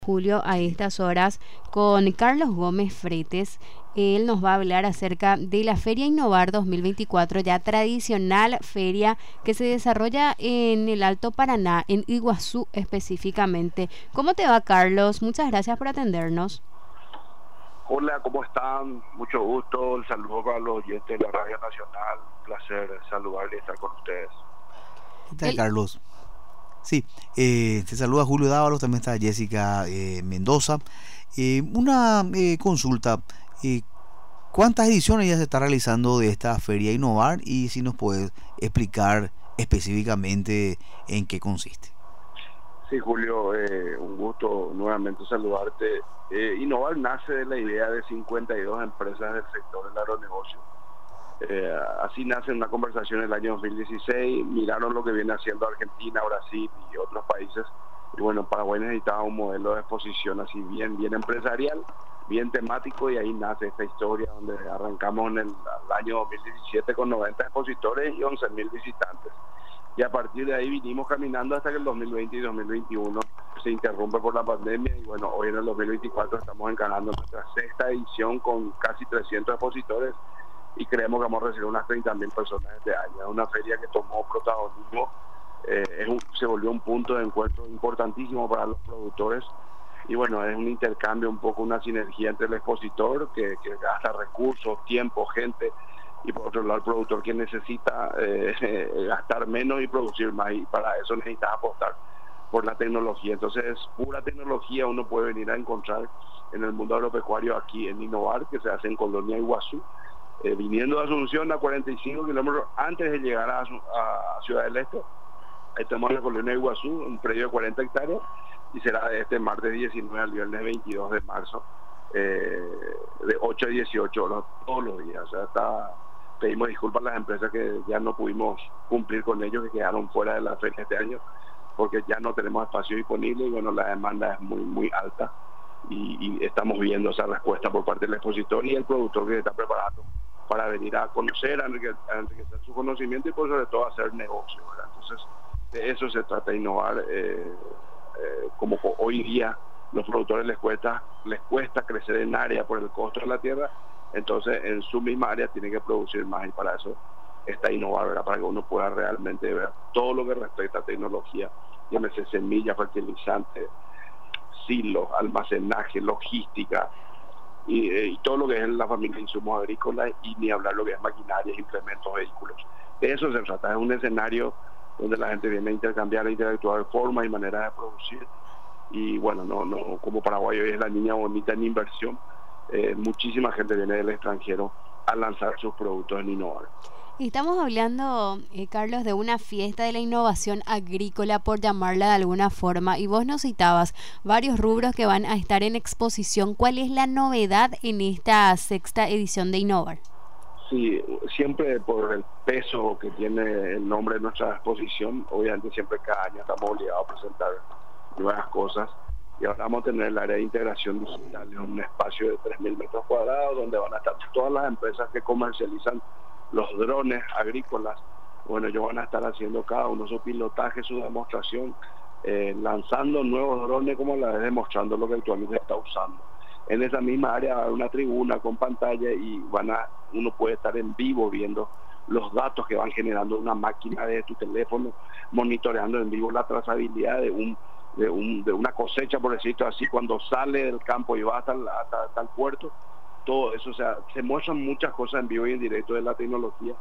Julio a estas horas con Carlos Gómez Fretes. Él nos va a hablar acerca de la Feria Innovar 2024, ya tradicional feria que se desarrolla en el Alto Paraná, en Iguazú específicamente. ¿Cómo te va, Carlos? Muchas gracias por atendernos. Hola, ¿cómo están? Mucho gusto, el saludo para los oyentes de la Radio Nacional, un placer saludarles y estar con ustedes. ¿Qué tal, Carlos? Sí, te saluda Julio Dávalos, también está Jessica Mendoza. Una consulta, ¿cuántas ediciones ya se está realizando de esta Feria Innovar? Y si nos puedes explicar específicamente en qué consiste. Sí, Julio, un gusto nuevamente saludarte. Innovar nace de la idea de 52 empresas del sector del agronegocio. Así nace una conversación en el año 2016, miraron lo que viene haciendo Argentina, Brasil y otros países, y bueno, Paraguay necesitaba un modelo de exposición así bien empresarial, bien temático, y ahí nace esta historia donde arrancamos en el año 2017 con 90 expositores y 11.000 visitantes, y a partir de ahí vinimos caminando hasta que el 2020 y 2021 se interrumpe por la pandemia, y bueno, hoy en el 2024 estamos encarando nuestra sexta edición con casi 300 expositores, y creemos que vamos a recibir unas 30.000 personas este año. Es una feria que tomó protagonismo, se volvió un punto de encuentro importantísimo para los productores, y bueno, es un intercambio, un poco una sinergia entre el expositor que gasta recursos, tiempo, gente, y por otro lado el productor que necesita gastar menos y producir más, y para eso necesita apostar por la tecnología. Entonces, pura tecnología uno puede venir a encontrar en el mundo agropecuario aquí en Innovar, que se hace en Colonia Iguazú, viniendo de Asunción a 45 kilómetros antes de llegar a Ciudad del Este. Estamos en la Colonia Iguazú, un predio de 40 hectáreas, y será de este martes 19 al viernes 22 de marzo, de 8 a 18 horas todos los días. O sea, pedimos disculpas a las empresas que ya no pudimos cumplir con ellos, que quedaron fuera de la feria este año, porque ya no tenemos espacio disponible, y bueno, la demanda es muy alta, y estamos viendo esa respuesta por parte del expositor y el productor que se está preparando para venir a conocer, a enriquecer su conocimiento y por sobre todo hacer negocio, ¿verdad? Entonces, de eso se trata de innovar. Como hoy día los productores les cuesta crecer en área por el costo de la tierra, entonces en su misma área tienen que producir más, y para eso está innovar, ¿verdad? Para que uno pueda realmente ver todo lo que respecta a tecnología, llámese semillas, fertilizantes, silos, almacenaje, logística, y todo lo que es la familia de insumos agrícolas, y ni hablar lo que es maquinaria, implementos, vehículos. De eso se trata, es un escenario donde la gente viene a intercambiar, a interactuar, formas y maneras de producir, y bueno, no como Paraguay hoy es la niña bonita en inversión, muchísima gente viene del extranjero a lanzar sus productos en Innovar. Estamos hablando, Carlos, de una fiesta de la innovación agrícola, por llamarla de alguna forma, y vos nos citabas varios rubros que van a estar en exposición. ¿Cuál es la novedad en esta sexta edición de Innovar? Sí, siempre por el peso que tiene el nombre de nuestra exposición, obviamente siempre cada año estamos obligados a presentar nuevas cosas, y ahora vamos a tener el área de integración digital, en un espacio de 3.000 metros cuadrados, donde van a estar todas las empresas que comercializan los drones agrícolas. Bueno, ellos van a estar haciendo cada uno su pilotaje, su demostración, lanzando nuevos drones, como la vez demostrando lo que actualmente se está usando. En esa misma área va a haber una tribuna con pantalla, y uno puede estar en vivo viendo los datos que van generando una máquina de tu teléfono, monitoreando en vivo la trazabilidad de una cosecha, por decirlo así, cuando sale del campo y va hasta el puerto. Todo eso, o sea, se muestran muchas cosas en vivo y en directo de la tecnología,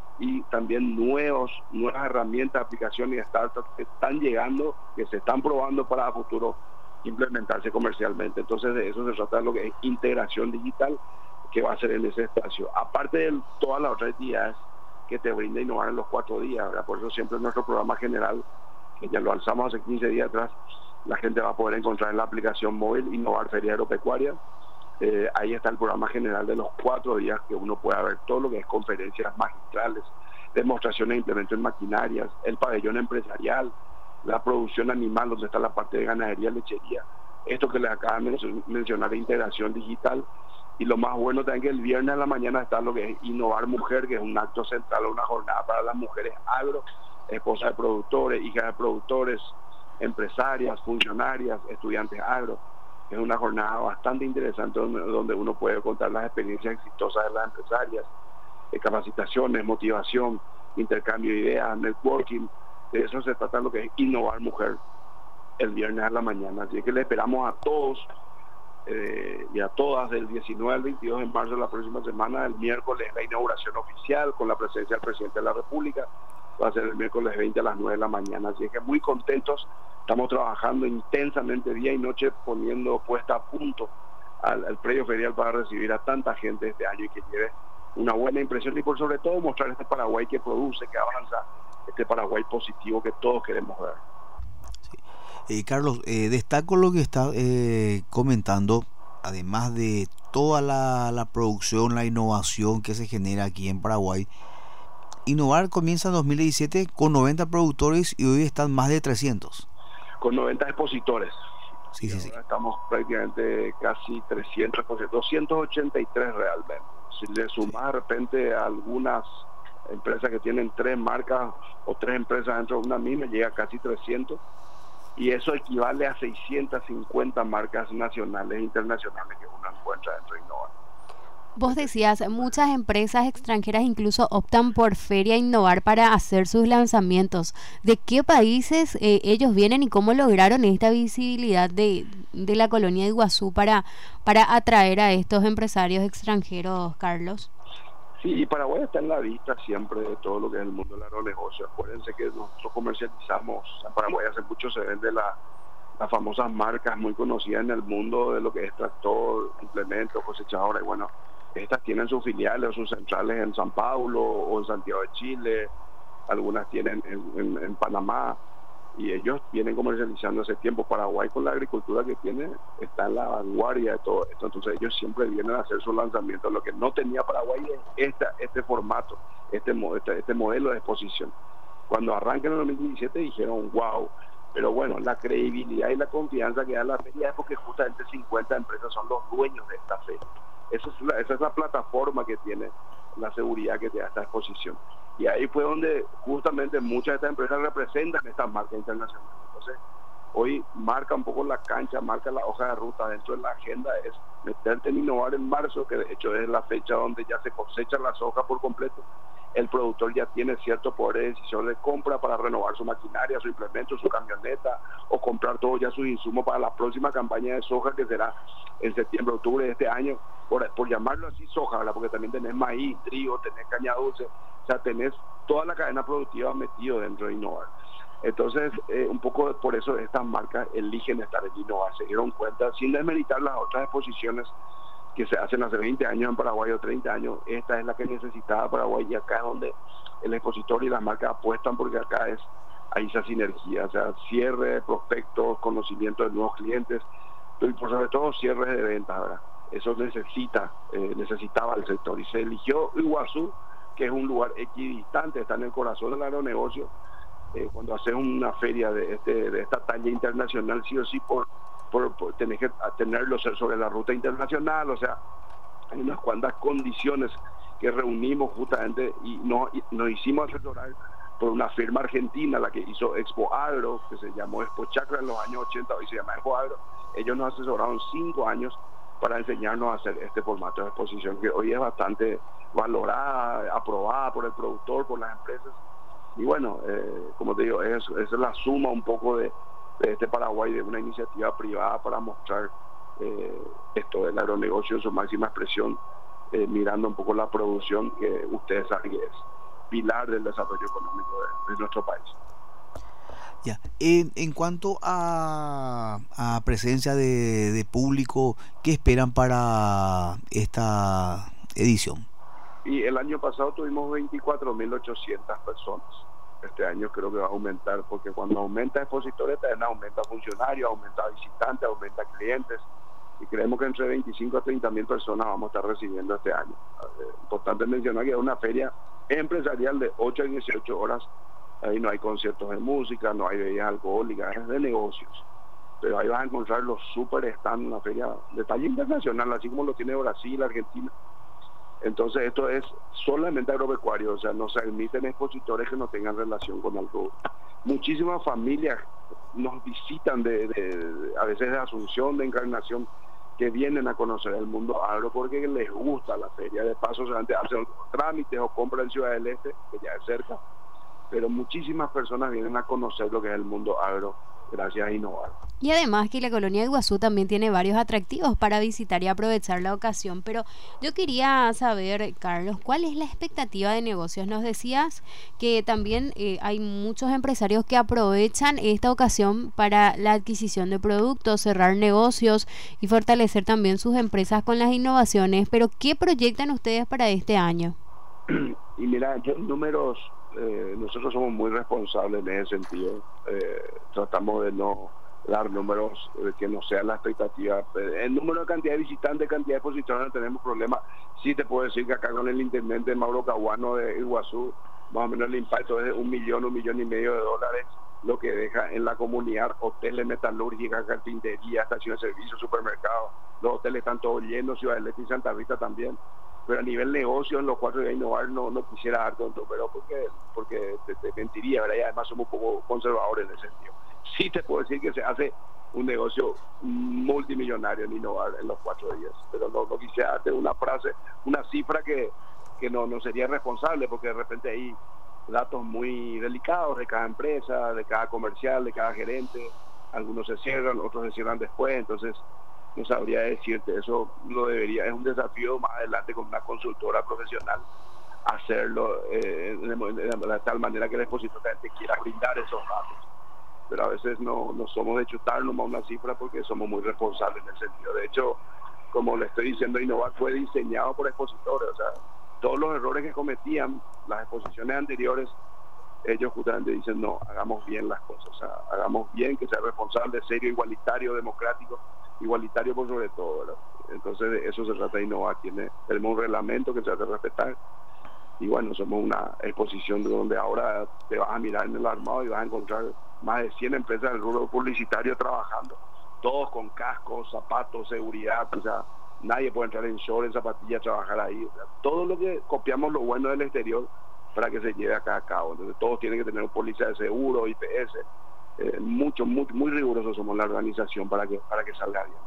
y también nuevas herramientas, aplicaciones y startups que están llegando, que se están probando para a futuro implementarse comercialmente. Entonces, de eso se trata, de lo que es integración digital que va a ser en ese espacio, aparte de todas las otras actividades que te brinda Innovar en los 4 días, ¿verdad? Por eso siempre en nuestro programa general, que ya lo alzamos hace 15 días atrás, la gente va a poder encontrar en la aplicación móvil Innovar Feria Agropecuaria. Ahí está el programa general de los 4 días, que uno pueda ver todo lo que es conferencias magistrales, demostraciones de implementos en maquinarias, el pabellón empresarial, la producción animal, donde está la parte de ganadería, lechería, esto que les acaba de mencionar de integración digital. Y lo más bueno también, que el viernes a la mañana está lo que es Innovar Mujer, que es un acto central, una jornada para las mujeres agro, esposas de productores, hijas de productores, empresarias, funcionarias, estudiantes agro, Es una jornada bastante interesante donde uno puede contar las experiencias exitosas de las empresarias, capacitaciones, motivación, intercambio de ideas, networking. De eso se trata lo que es Innovar Mujer el viernes a la mañana. Así que le esperamos a todos y a todas del 19 al 22 de marzo de la próxima semana. El miércoles la inauguración oficial con la presencia del presidente de la República. Va a ser el miércoles 20 a las 9 de la mañana. Así que muy contentos. Estamos trabajando intensamente día y noche poniendo puesta a punto al predio ferial para recibir a tanta gente este año y que lleve una buena impresión y por sobre todo mostrar este Paraguay que produce, que avanza, este Paraguay positivo que todos queremos ver. Sí. Carlos, destaco lo que está comentando, además de toda la producción, la innovación que se genera aquí en Paraguay. Innovar comienza en 2017 con 90 productores y hoy están más de 300. Con 90 expositores. Sí. Estamos prácticamente casi 300, 283 realmente. Si le sumas de repente a algunas empresas que tienen 3 marcas o 3 empresas dentro de una misma, llega a casi 300. Y eso equivale a 650 marcas nacionales e internacionales que uno encuentra dentro de Innovar. Vos decías, muchas empresas extranjeras incluso optan por Feria Innovar para hacer sus lanzamientos. ¿De qué países ellos vienen y cómo lograron esta visibilidad de la colonia de Iguazú para atraer a estos empresarios extranjeros, Carlos? Sí, y Paraguay está en la vista siempre de todo lo que es el mundo del agronegocio. Acuérdense que nosotros comercializamos, en Paraguay hace mucho se vende las famosas marcas muy conocidas en el mundo de lo que es tractor, implementos, cosechadora, y bueno, estas tienen sus filiales o sus centrales en San Paulo o en Santiago de Chile, algunas tienen en Panamá, y ellos vienen comercializando hace tiempo. Paraguay, con la agricultura que tiene, está en la vanguardia de todo esto, entonces ellos siempre vienen a hacer sus lanzamientos. Lo que no tenía Paraguay es este formato, este modelo de exposición. Cuando arrancan en el 2017 dijeron wow, pero bueno, la credibilidad y la confianza que da la feria es porque justamente 50 empresas son los dueños de esta feria. Esa es la plataforma que tiene, la seguridad que te da esta exposición. Y ahí fue donde justamente muchas de estas empresas representan estas marcas internacionales. Entonces, hoy marca un poco la cancha, marca la hoja de ruta dentro de la agenda, es meterte en Innovar en marzo, que de hecho es la fecha donde ya se cosechan las hojas por completo. El productor ya tiene cierto poder de decisión de compra para renovar su maquinaria, su implemento, su camioneta, o comprar todos ya sus insumos para la próxima campaña de soja que será en septiembre, octubre de este año, por llamarlo así soja, ¿verdad? Porque también tenés maíz, trigo, tenés caña dulce, o sea, tenés toda la cadena productiva metido dentro de Innovar. Entonces, un poco por eso estas marcas eligen estar en Innovar, se dieron cuenta, sin desmeritar las otras exposiciones que se hacen hace 20 años en Paraguay o 30 años, esta es la que necesitaba Paraguay, y acá es donde el expositor y las marcas apuestan, porque acá hay esa sinergia, o sea, cierre de prospectos, conocimiento de nuevos clientes, y por sobre todo cierres de ventas, ¿verdad? Eso necesitaba el sector, y se eligió Iguazú, que es un lugar equidistante, está en el corazón del agronegocio. Cuando haces una feria de esta talla internacional, sí o sí, tenés que tenerlo sobre la ruta internacional, o sea, hay unas cuantas condiciones que reunimos justamente y nos hicimos asesorar por una firma argentina, la que hizo Expo Agro, que se llamó Expo Chacra en los años 80, hoy se llama Expo Agro. Ellos nos asesoraron 5 años para enseñarnos a hacer este formato de exposición, que hoy es bastante valorada, aprobada por el productor, por las empresas. Y bueno, como te digo, esa es la suma un poco de este Paraguay, de una iniciativa privada para mostrar esto del agronegocio en su máxima expresión, mirando un poco la producción, que ustedes saben que es pilar del desarrollo económico de nuestro país. Ya. En cuanto a presencia de público, ¿qué esperan para esta edición? Y el año pasado tuvimos 24.800 personas. Este año creo que va a aumentar, porque cuando aumenta expositores también aumenta funcionarios, aumenta visitantes, aumenta clientes, y creemos que entre 25 a 30.000 personas vamos a estar recibiendo este año. Importante mencionar que es una feria empresarial de 8 a 18 horas. Ahí no hay conciertos de música, no hay bebidas alcohólicas, es de negocios. Pero ahí vas a encontrar los super stands, una feria de talla internacional, así como lo tiene Brasil, Argentina. Entonces esto es solamente agropecuario, o sea, no se admiten expositores que no tengan relación con el rubro. Muchísimas familias nos visitan a veces de Asunción, de Encarnación, que vienen a conocer el mundo agro porque les gusta la feria. De paso, se hacen trámites o compran en Ciudad del Este, que ya es cerca, pero muchísimas personas vienen a conocer lo que es el mundo agro gracias a Innovar. Y además que la colonia de Iguazú también tiene varios atractivos para visitar y aprovechar la ocasión. Pero yo quería saber, Carlos, ¿cuál es la expectativa de negocios? Nos decías que también hay muchos empresarios que aprovechan esta ocasión para la adquisición de productos, cerrar negocios y fortalecer también sus empresas con las innovaciones. Pero ¿qué proyectan ustedes para este año? Y mira, en números, nosotros somos muy responsables en ese sentido. Tratamos de no dar números que no sean la expectativa. El número de cantidad de visitantes, cantidad de expositores, no tenemos problema. Sí te puedo decir que acá con el intendente Mauro Caguano de Iguazú, más o menos el impacto es de $1 millón, $1,5 millones, lo que deja en la comunidad: hoteles, metalúrgica, carpintería, estaciones de servicio, supermercados. Los hoteles están todos llenos, Ciudad del Este y Santa Rita también. Pero a nivel negocio, en los 4 días de Innovar no quisiera darte un número porque te mentiría, ¿verdad? Y además somos un poco conservadores en ese sentido. Sí te puedo decir que se hace un negocio multimillonario en Innovar en los 4 días, pero no quisiera darte una frase, una cifra que no sería responsable, porque de repente hay datos muy delicados de cada empresa, de cada comercial, de cada gerente. Algunos se cierran, otros se cierran después, entonces no sabría decirte. Eso lo debería, es un desafío más adelante con una consultora profesional hacerlo de tal manera que el expositor te quiera brindar esos datos, pero a veces no somos de chutar nomás una cifra porque somos muy responsables en ese sentido. De hecho, como le estoy diciendo, Innovar fue diseñado por expositores, o sea, todos los errores que cometían las exposiciones anteriores, ellos justamente dicen: no, hagamos bien las cosas, o sea, hagamos bien, que sea responsable, serio, igualitario, democrático, igualitario por sobre todo, ¿verdad? Entonces de eso se trata de Innovar. Tenemos un reglamento que se hace respetar, y bueno, somos una exposición donde ahora te vas a mirar en el armado y vas a encontrar más de 100 empresas del rubro publicitario trabajando, todos con cascos, zapatos, seguridad, o sea, nadie puede entrar en short, en zapatillas, a trabajar ahí, o sea, todo lo que copiamos lo bueno del exterior para que se lleve acá a cabo. Entonces todos tienen que tener un póliza de seguro, IPS, muy rigurosos somos la organización para que salga bien.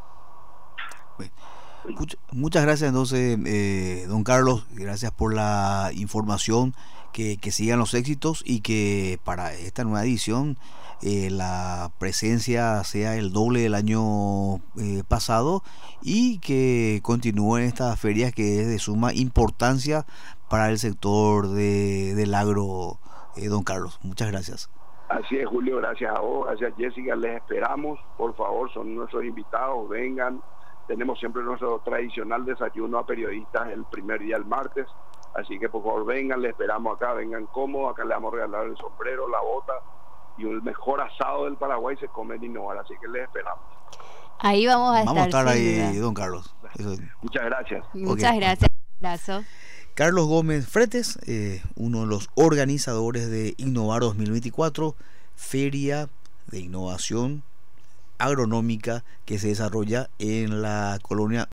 Bueno, muchas gracias entonces, don Carlos, gracias por la información, que sigan los éxitos y que para esta nueva edición la presencia sea el doble del año pasado, y que continúen estas ferias, que es de suma importancia para el sector del agro, don Carlos. Muchas gracias. Así es, Julio, gracias a vos, gracias Jessica, les esperamos, por favor, son nuestros invitados, vengan. Tenemos siempre nuestro tradicional desayuno a periodistas el primer día, el martes, así que por favor vengan, les esperamos acá, vengan cómodos, acá les vamos a regalar el sombrero, la bota, y el mejor asado del Paraguay se come en Innovar, así que les esperamos. Ahí vamos a estar ahí, don Carlos. Eso. Muchas gracias. Muchas gracias, un abrazo. Carlos Gómez Fretes, uno de los organizadores de Innovar 2024, Feria de Innovación Agronómica que se desarrolla en la colonia